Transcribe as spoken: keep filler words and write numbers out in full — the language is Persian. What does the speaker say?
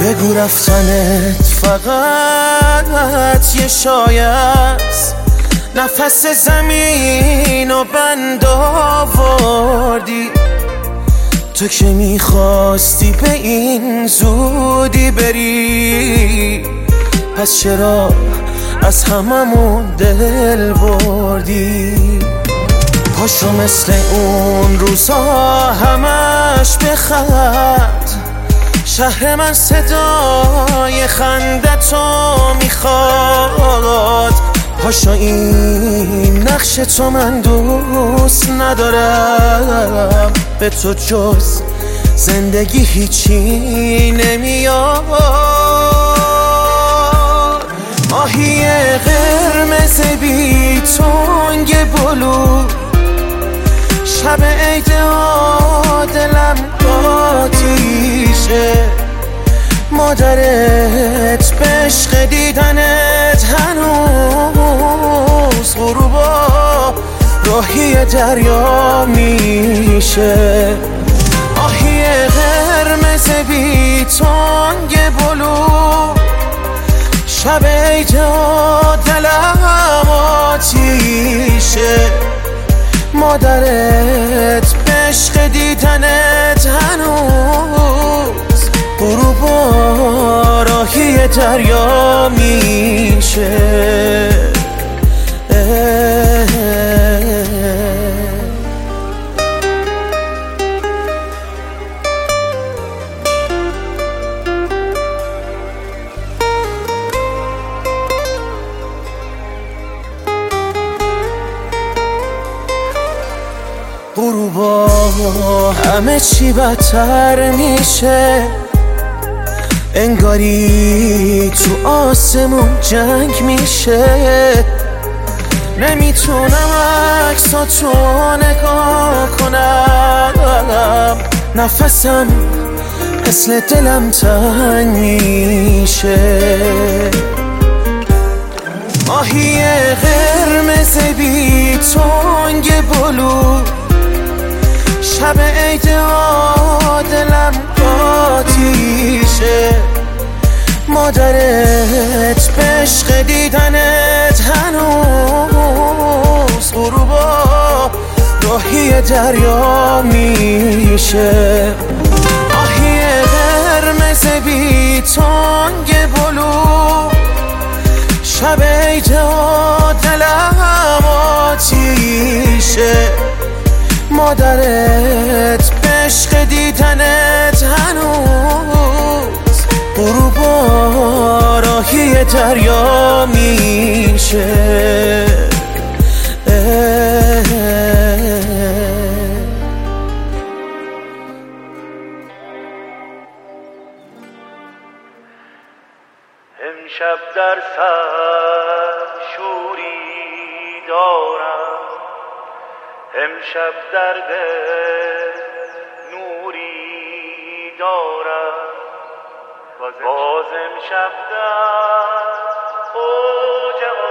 بگو رفتنت فقط یه شایه است، نفس زمین و بند آوردی. تو که میخواستی به این زودی بری، پس چرا از هممون دل بردی؟ پاشو مثل اون روزا همش بخند، شهر من صدای خندتو میخواد. پاشو این نقش تو من دوست ندارم، به تو جز زندگی هیچی نمیاد. ماهی قرمز بی تنگ بلو، شب عید دلم آتیشه. مادرت به عشق دیدنت هنوز غروبا راهی دریا میشه. آهی قرمز بی تنگ بلو، شب عید دلم آتیشه. مادرت به عشق دیدنت هنوز غروبا راهی دریا میشه. غروبا همه چی بدتر میشه، انگاری تو آسمون جنگ میشه. نمیتونم عکساتو نگاه کنم، نفسم مثل دلم تنگ میشه. ماهی قرمز بی تنگ بلو، شب عید دلم آتیشه. مادرت به عشق دیدنت هنوز غروبا راهی دریا میشه. آهی قرمز بی تنگ بلو، شب عید دلم آتیشه. مادرت به عشق دیدنت هنوز غروبا راهی دریا میشه. امشب در سر شوری دارم، امشب در دل نوری دارم. باز امشب در اوج